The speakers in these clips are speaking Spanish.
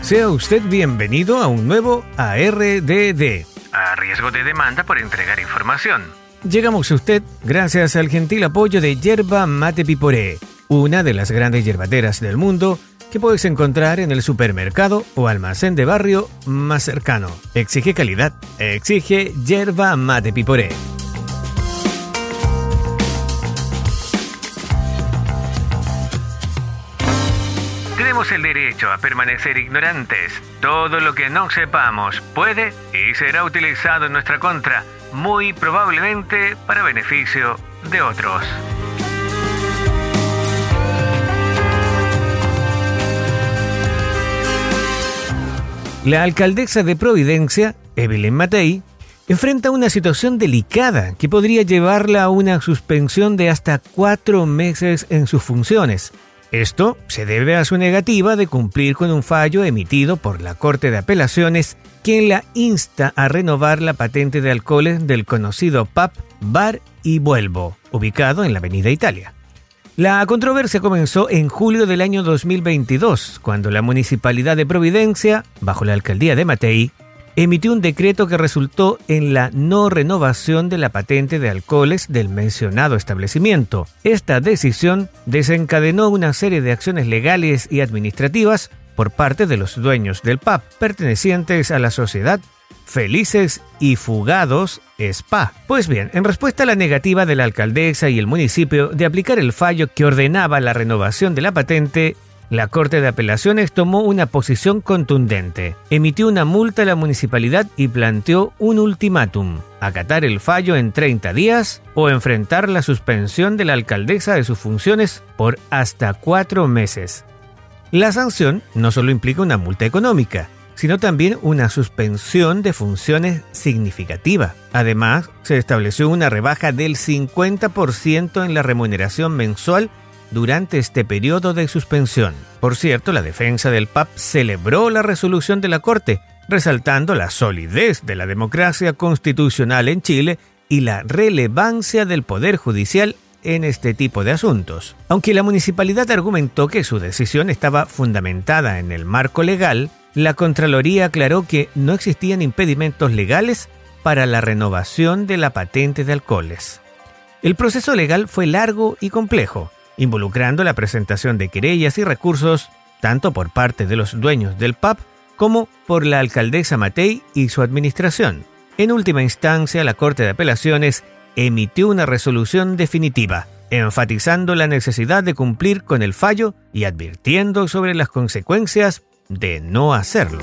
Sea usted bienvenido a un nuevo ARDD, a riesgo de demanda por entregar información. Llegamos a usted gracias al gentil apoyo de Yerba Mate Piporé, una de las grandes yerbateras del mundo que puedes encontrar en el supermercado o almacén de barrio más cercano. Exige calidad, exige Yerba Mate Piporé. Tenemos el derecho a permanecer ignorantes. Todo lo que no sepamos puede y será utilizado en nuestra contra, muy probablemente para beneficio de otros. La alcaldesa de Providencia, Evelyn Matei, enfrenta una situación delicada que podría llevarla a una suspensión de hasta 4 meses en sus funciones. Esto se debe a su negativa de cumplir con un fallo emitido por la Corte de Apelaciones, quien la insta a renovar la patente de alcoholes del conocido pub Bar y Vuelvo, ubicado en la Avenida Italia. La controversia comenzó en julio del año 2022, cuando la Municipalidad de Providencia, bajo la alcaldía de Matei, emitió un decreto que resultó en la no renovación de la patente de alcoholes del mencionado establecimiento. Esta decisión desencadenó una serie de acciones legales y administrativas por parte de los dueños del pub, pertenecientes a la sociedad Felices y Fugados Spa. Pues bien, en respuesta a la negativa de la alcaldesa y el municipio de aplicar el fallo que ordenaba la renovación de la patente, la Corte de Apelaciones tomó una posición contundente, emitió una multa a la municipalidad y planteó un ultimátum: acatar el fallo en 30 días o enfrentar la suspensión de la alcaldesa de sus funciones por hasta 4 meses. La sanción no solo implica una multa económica, sino también una suspensión de funciones significativa. Además, se estableció una rebaja del 50% en la remuneración mensual durante este periodo de suspensión. Por cierto, la defensa del pub celebró la resolución de la Corte, resaltando la solidez de la democracia constitucional en Chile y la relevancia del Poder Judicial en este tipo de asuntos. Aunque la municipalidad argumentó que su decisión estaba fundamentada en el marco legal, la Contraloría aclaró que no existían impedimentos legales para la renovación de la patente de alcoholes. El proceso legal fue largo y complejo, involucrando la presentación de querellas y recursos tanto por parte de los dueños del pub como por la alcaldesa Matei y su administración. En última instancia, la Corte de Apelaciones emitió una resolución definitiva, enfatizando la necesidad de cumplir con el fallo y advirtiendo sobre las consecuencias de no hacerlo.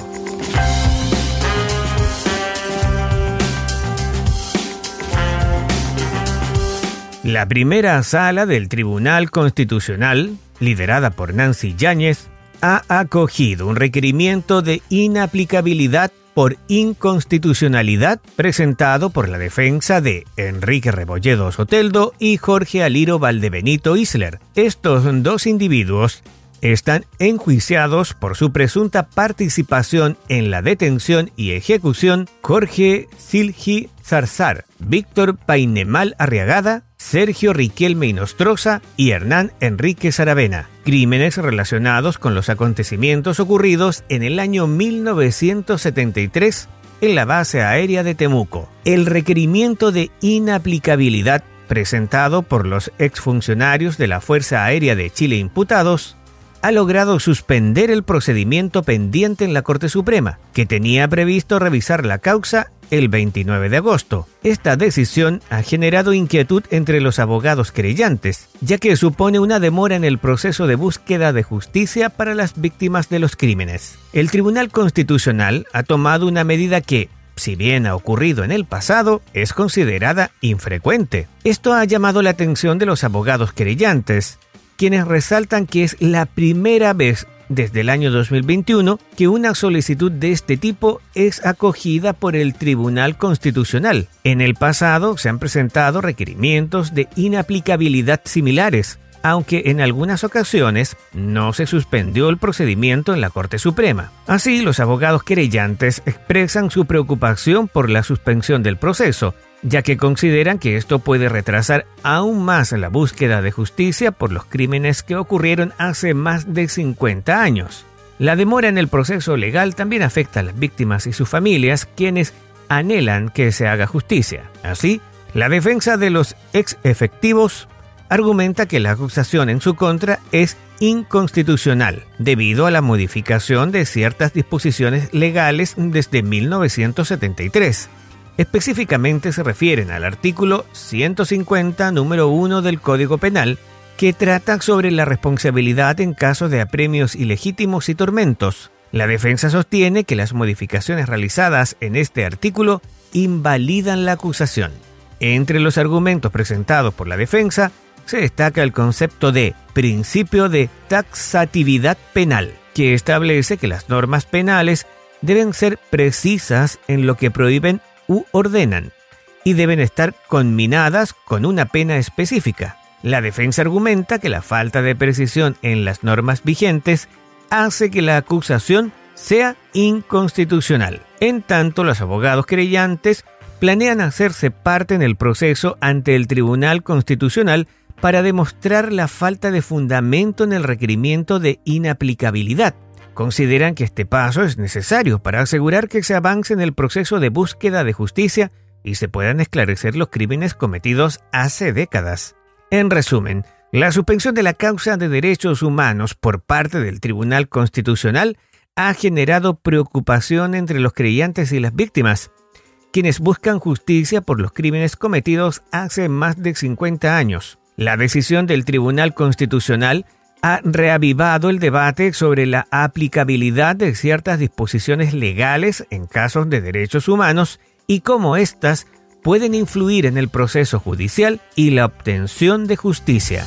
La primera sala del Tribunal Constitucional, liderada por Nancy Yáñez, ha acogido un requerimiento de inaplicabilidad por inconstitucionalidad presentado por la defensa de Enrique Rebolledo Soteldo y Jorge Aliro Valdebenito Isler. Estos 2 individuos están enjuiciados por su presunta participación en la detención y ejecución Jorge Silgi Zarzar, Víctor Painemal Arriagada, Sergio Riquelme Inostroza y Hernán Enrique Saravena, crímenes relacionados con los acontecimientos ocurridos en el año 1973 en la base aérea de Temuco. El requerimiento de inaplicabilidad presentado por los exfuncionarios de la Fuerza Aérea de Chile imputados ha logrado suspender el procedimiento pendiente en la Corte Suprema, que tenía previsto revisar la causa el 29 de agosto. Esta decisión ha generado inquietud entre los abogados querellantes, ya que supone una demora en el proceso de búsqueda de justicia para las víctimas de los crímenes. El Tribunal Constitucional ha tomado una medida que, si bien ha ocurrido en el pasado, es considerada infrecuente. Esto ha llamado la atención de los abogados querellantes, quienes resaltan que es la primera vez desde el año 2021 que una solicitud de este tipo es acogida por el Tribunal Constitucional. En el pasado se han presentado requerimientos de inaplicabilidad similares, aunque en algunas ocasiones no se suspendió el procedimiento en la Corte Suprema. Así, los abogados querellantes expresan su preocupación por la suspensión del proceso, ya que consideran que esto puede retrasar aún más la búsqueda de justicia por los crímenes que ocurrieron hace más de 50 años. La demora en el proceso legal también afecta a las víctimas y sus familias, quienes anhelan que se haga justicia. Así, la defensa de los ex efectivos argumenta que la acusación en su contra es inconstitucional debido a la modificación de ciertas disposiciones legales desde 1973. Específicamente se refieren al artículo 150, número 1 del Código Penal, que trata sobre la responsabilidad en caso de apremios ilegítimos y tormentos. La defensa sostiene que las modificaciones realizadas en este artículo invalidan la acusación. Entre los argumentos presentados por la defensa, se destaca el concepto de principio de taxatividad penal, que establece que las normas penales deben ser precisas en lo que prohíben u ordenan, y deben estar conminadas con una pena específica. La defensa argumenta que la falta de precisión en las normas vigentes hace que la acusación sea inconstitucional. En tanto, los abogados querellantes planean hacerse parte en el proceso ante el Tribunal Constitucional para demostrar la falta de fundamento en el requerimiento de inaplicabilidad. Consideran que este paso es necesario para asegurar que se avance en el proceso de búsqueda de justicia y se puedan esclarecer los crímenes cometidos hace décadas. En resumen, la suspensión de la causa de derechos humanos por parte del Tribunal Constitucional ha generado preocupación entre los creyentes y las víctimas, quienes buscan justicia por los crímenes cometidos hace más de 50 años. La decisión del Tribunal Constitucional ha reavivado el debate sobre la aplicabilidad de ciertas disposiciones legales en casos de derechos humanos y cómo éstas pueden influir en el proceso judicial y la obtención de justicia.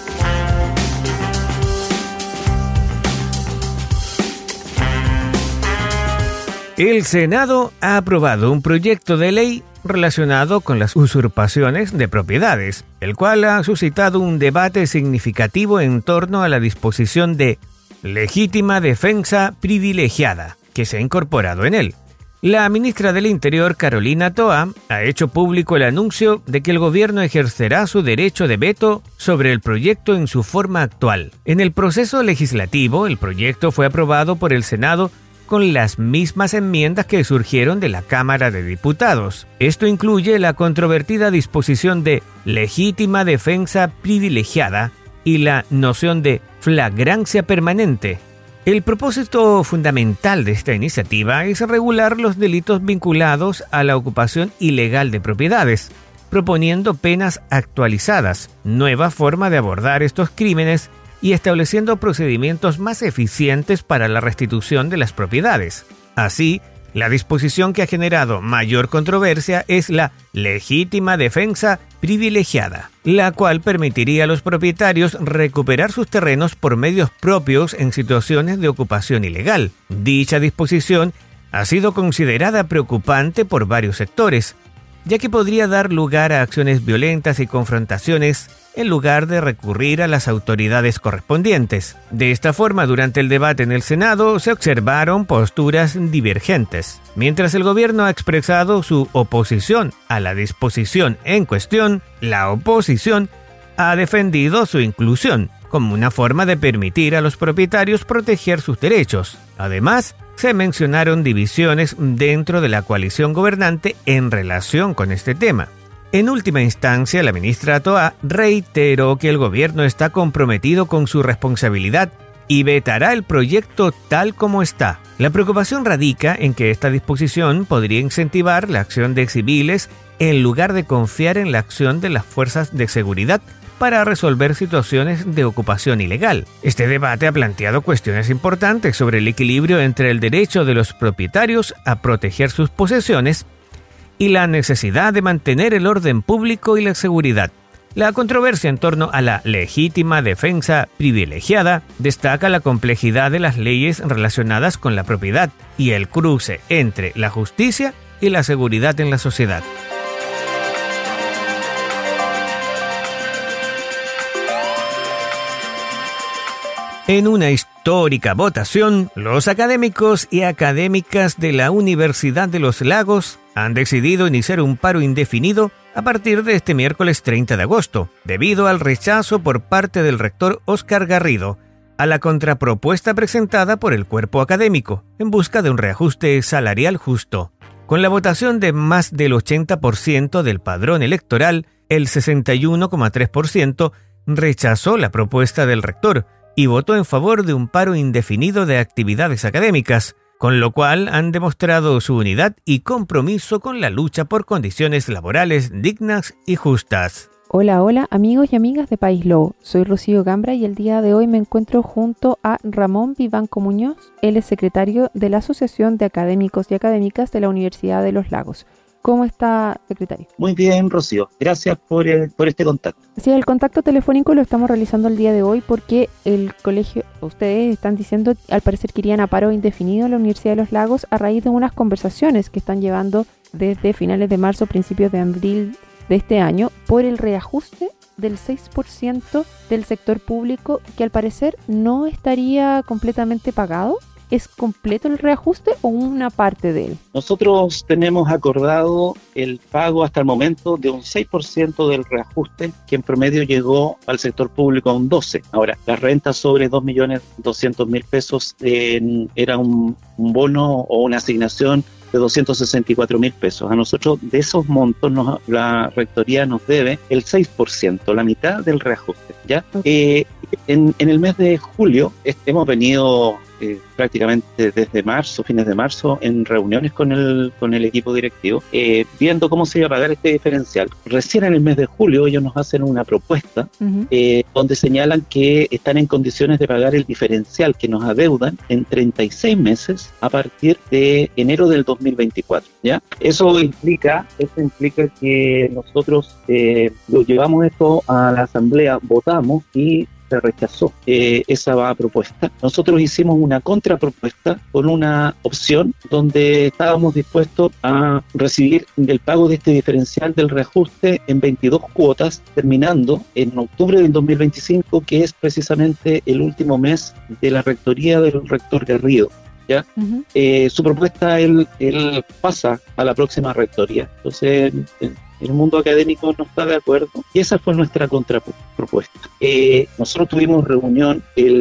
El Senado ha aprobado un proyecto de ley relacionado con las usurpaciones de propiedades, el cual ha suscitado un debate significativo en torno a la disposición de legítima defensa privilegiada que se ha incorporado en él. La ministra del Interior, Carolina Toa, ha hecho público el anuncio de que el gobierno ejercerá su derecho de veto sobre el proyecto en su forma actual. En el proceso legislativo, el proyecto fue aprobado por el Senado con las mismas enmiendas que surgieron de la Cámara de Diputados. Esto incluye la controvertida disposición de legítima defensa privilegiada y la noción de flagrancia permanente. El propósito fundamental de esta iniciativa es regular los delitos vinculados a la ocupación ilegal de propiedades, proponiendo penas actualizadas, nueva forma de abordar estos crímenes y estableciendo procedimientos más eficientes para la restitución de las propiedades. Así, la disposición que ha generado mayor controversia es la legítima defensa privilegiada, la cual permitiría a los propietarios recuperar sus terrenos por medios propios en situaciones de ocupación ilegal. Dicha disposición ha sido considerada preocupante por varios sectores, ya que podría dar lugar a acciones violentas y confrontaciones en lugar de recurrir a las autoridades correspondientes. De esta forma, durante el debate en el Senado se observaron posturas divergentes. Mientras el gobierno ha expresado su oposición a la disposición en cuestión, la oposición ha defendido su inclusión como una forma de permitir a los propietarios proteger sus derechos. Además, se mencionaron divisiones dentro de la coalición gobernante en relación con este tema. En última instancia, la ministra Toa reiteró que el gobierno está comprometido con su responsabilidad y vetará el proyecto tal como está. La preocupación radica en que esta disposición podría incentivar la acción de civiles en lugar de confiar en la acción de las fuerzas de seguridad para resolver situaciones de ocupación ilegal. Este debate ha planteado cuestiones importantes sobre el equilibrio entre el derecho de los propietarios a proteger sus posesiones y la necesidad de mantener el orden público y la seguridad. La controversia en torno a la legítima defensa privilegiada destaca la complejidad de las leyes relacionadas con la propiedad y el cruce entre la justicia y la seguridad en la sociedad. En una histórica votación, los académicos y académicas de la Universidad de los Lagos han decidido iniciar un paro indefinido a partir de este miércoles 30 de agosto, debido al rechazo por parte del rector Óscar Garrido a la contrapropuesta presentada por el cuerpo académico en busca de un reajuste salarial justo. Con la votación de más del 80% del padrón electoral, el 61,3% rechazó la propuesta del rector y votó en favor de un paro indefinido de actividades académicas, con lo cual han demostrado su unidad y compromiso con la lucha por condiciones laborales dignas y justas. Hola amigos y amigas de País Lobo, soy Rocío Gambra y el día de hoy me encuentro junto a Ramón Vivanco Muñoz, él es secretario de la Asociación de Académicos y Académicas de la Universidad de Los Lagos. ¿Cómo está, secretario? Muy bien, Rocío. Gracias por este contacto. Sí, el contacto telefónico lo estamos realizando el día de hoy porque el colegio, ustedes están diciendo, al parecer querían a paro indefinido en la Universidad de Los Lagos a raíz de unas conversaciones que están llevando desde finales de marzo, principios de abril de este año, por el reajuste del 6% del sector público que al parecer no estaría completamente pagado. ¿Es completo el reajuste o una parte de él? Nosotros tenemos acordado el pago hasta el momento de un 6% del reajuste, que en promedio llegó al sector público a un 12%. Ahora, las rentas sobre 2.200.000 pesos era un bono o una asignación de 264.000 pesos. A nosotros de esos montos la rectoría nos debe el 6%, la mitad del reajuste, ¿ya? Okay. En el mes de julio hemos venido prácticamente desde marzo, fines de marzo, en reuniones con el equipo directivo, viendo cómo se iba a pagar este diferencial. Recién en el mes de julio ellos nos hacen una propuesta donde señalan que están en condiciones de pagar el diferencial que nos adeudan en 36 meses a partir de enero del 2024, ¿ya? Eso implica que nosotros lo llevamos esto a la asamblea, votamos y se rechazó esa propuesta. Nosotros hicimos una contrapropuesta con una opción donde estábamos dispuestos a recibir el pago de este diferencial del reajuste en 22 cuotas, terminando en octubre del 2025, que es precisamente el último mes de la rectoría del rector Garrido, ¿ya? Su propuesta, él pasa a la próxima rectoría. Entonces, el mundo académico no está de acuerdo y esa fue nuestra contrapropuesta. Nosotros tuvimos reunión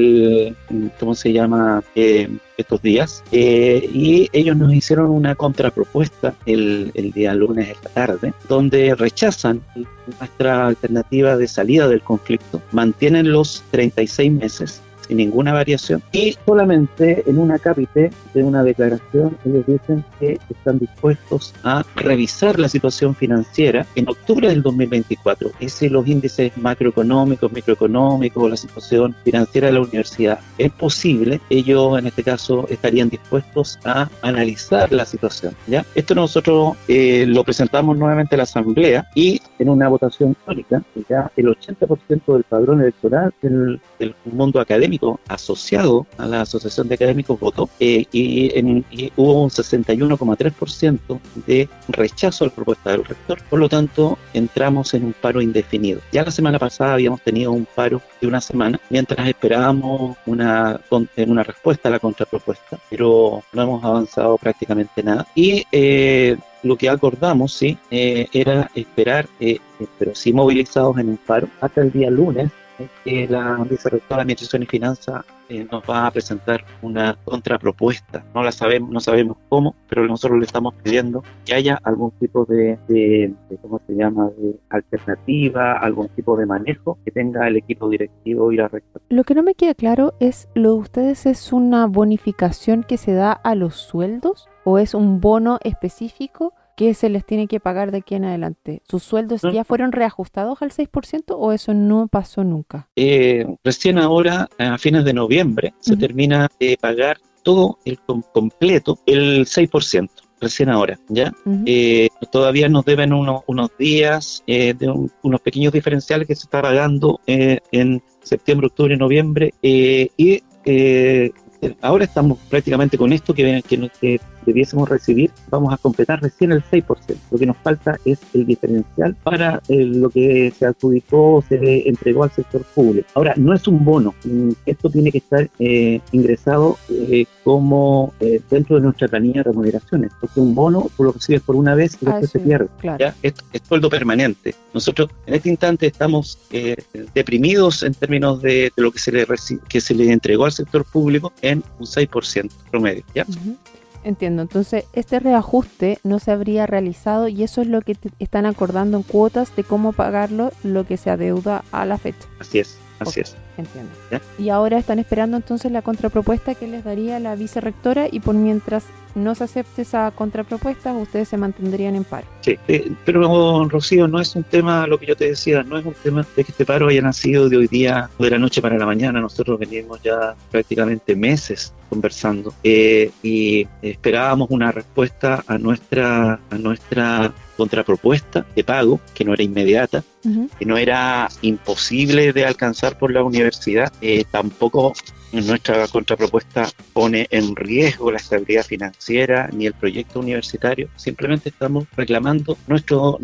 estos días y ellos nos hicieron una contrapropuesta el día lunes en la tarde, donde rechazan nuestra alternativa de salida del conflicto, mantienen los 36 meses sin ninguna variación, y solamente en un acápite de una declaración ellos dicen que están dispuestos a revisar la situación financiera en octubre del 2024 y si los índices macroeconómicos, microeconómicos, la situación financiera de la universidad es posible, ellos en este caso estarían dispuestos a analizar la situación, ¿ya? Esto nosotros lo presentamos nuevamente a la asamblea y en una votación histórica, ya el 80% del padrón electoral del mundo académico asociado a la Asociación de Académicos votó y hubo un 61,3% de rechazo a la propuesta del rector. Por lo tanto, entramos en un paro indefinido. Ya la semana pasada habíamos tenido un paro de una semana mientras esperábamos una respuesta a la contrapropuesta, pero no hemos avanzado prácticamente nada. Y lo que acordamos, era esperar, pero sí movilizados en un paro hasta el día lunes, que la vicerrectora de Administración y Finanzas nos va a presentar una contrapropuesta. No sabemos cómo, pero nosotros le estamos pidiendo que haya algún tipo de alternativa, algún tipo de manejo que tenga el equipo directivo y la rectora. Lo que no me queda claro es, ¿lo de ustedes es una bonificación que se da a los sueldos o es un bono específico que se les tiene que pagar de aquí en adelante? ¿Sus sueldos ya fueron reajustados al 6% o eso no pasó nunca? Recién ahora, a fines de noviembre, se termina de pagar todo el completo, el 6%. Recién ahora, ¿ya? Todavía nos deben unos días de unos pequeños diferenciales que se está pagando en septiembre, octubre y noviembre y ahora estamos prácticamente con esto que debiésemos recibir, vamos a completar recién el 6%. Lo que nos falta es el diferencial para lo que se adjudicó o se entregó al sector público. Ahora, no es un bono. Esto tiene que estar ingresado como dentro de nuestra planilla de remuneraciones, porque un bono tú lo recibes por una vez y después se pierde. Claro. ¿Ya? Esto es sueldo permanente. Nosotros en este instante estamos deprimidos en términos de lo que se le entregó al sector público en un 6% promedio. ¿Ya? Uh-huh. Entiendo. Entonces, este reajuste no se habría realizado y eso es lo que están acordando en cuotas de cómo pagarlo, lo que se adeuda a la fecha. Así es. Así es. Entiendo. ¿Ya? Y ahora están esperando entonces la contrapropuesta que les daría la vicerrectora y por mientras no se acepte esa contrapropuesta, ustedes se mantendrían en paro. Sí, pero Rocío, no es un tema, lo que yo te decía, no es un tema de que este paro haya nacido de hoy día, de la noche para la mañana. Nosotros venimos ya prácticamente meses conversando y esperábamos una respuesta a nuestra contrapropuesta de pago, que no era inmediata, uh-huh, que no era imposible de alcanzar por la universidad. Tampoco nuestra contrapropuesta pone en riesgo la estabilidad financiera ni el proyecto universitario. Simplemente estamos reclamando nuestro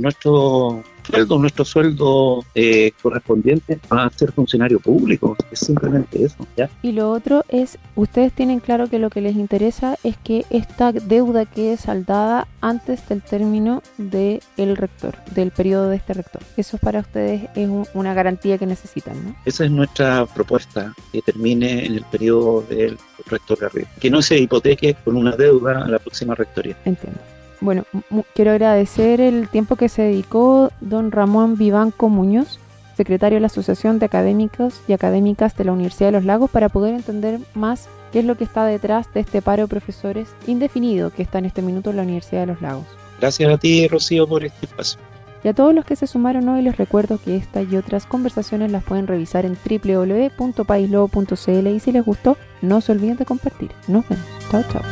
sueldo correspondiente a ser funcionario público. Es simplemente eso, ¿ya? Y lo otro es, ustedes tienen claro que lo que les interesa es que esta deuda quede saldada antes del término del rector, del periodo de este rector. Eso para ustedes es una garantía que necesitan, ¿no? Esa es nuestra propuesta, que termine en el periodo del rector Garrido. Que no se hipoteque con una deuda a la próxima rectoría. Entiendo. Bueno, quiero agradecer el tiempo que se dedicó don Ramón Vivanco Muñoz, secretario de la Asociación de Académicos y Académicas de la Universidad de los Lagos, para poder entender más qué es lo que está detrás de este paro de profesores indefinido que está en este minuto en la Universidad de los Lagos. Gracias a ti, Rocío, por este espacio. Y a todos los que se sumaron hoy les recuerdo que esta y otras conversaciones las pueden revisar en www.paislobo.cl y si les gustó, no se olviden de compartir. Nos vemos. Chao, chao.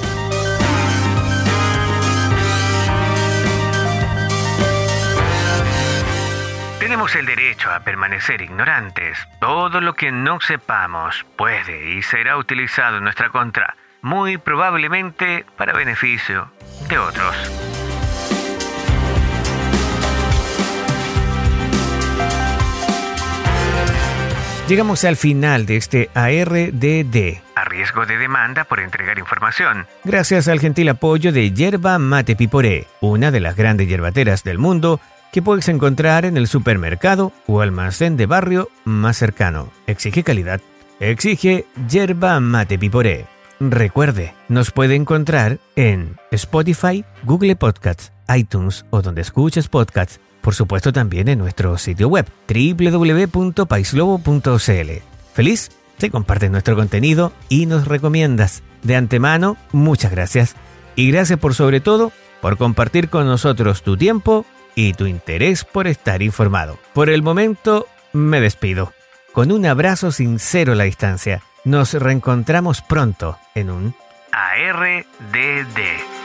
Tenemos el derecho a permanecer ignorantes. Todo lo que no sepamos puede y será utilizado en nuestra contra, muy probablemente para beneficio de otros. Llegamos al final de este ARDD, a riesgo de demanda por entregar información, gracias al gentil apoyo de Yerba Mate Piporé, una de las grandes yerbateras del mundo que puedes encontrar en el supermercado o almacén de barrio más cercano. Exige calidad. Exige Yerba Mate Piporé. Recuerde, nos puede encontrar en Spotify, Google Podcasts, iTunes o donde escuches podcasts. Por supuesto también en nuestro sitio web www.paislobo.cl. ¿Feliz? Si compartes nuestro contenido y nos recomiendas. De antemano, muchas gracias. Y gracias por sobre todo, por compartir con nosotros tu tiempo y tu interés por estar informado. Por el momento, me despido. Con un abrazo sincero a la distancia. Nos reencontramos pronto en un ARDD.